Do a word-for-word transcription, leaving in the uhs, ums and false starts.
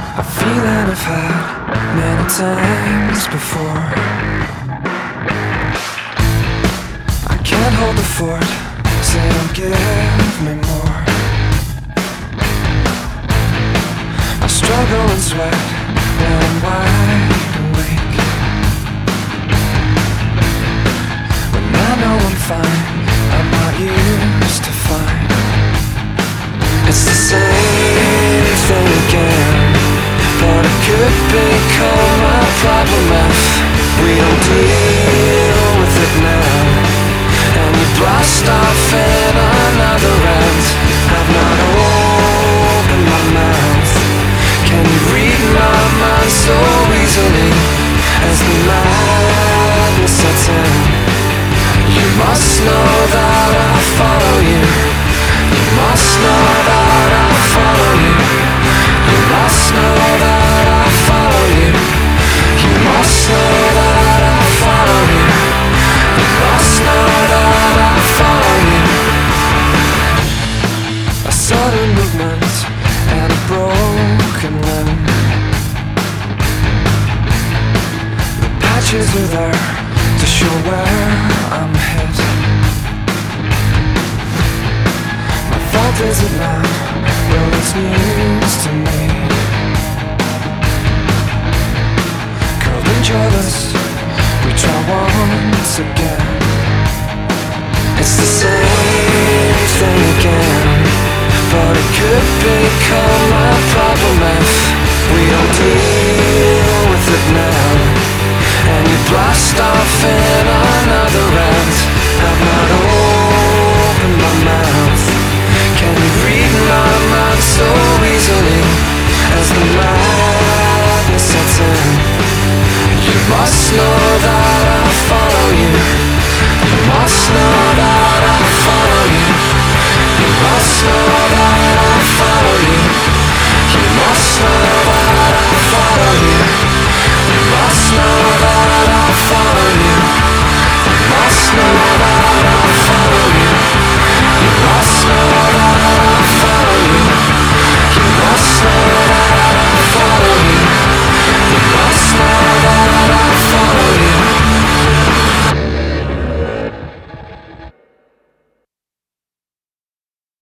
A feeling I've had many times before. I can't hold the fort, say don't give me more. I struggle and sweat when I'm wide awake, when I know I'm fine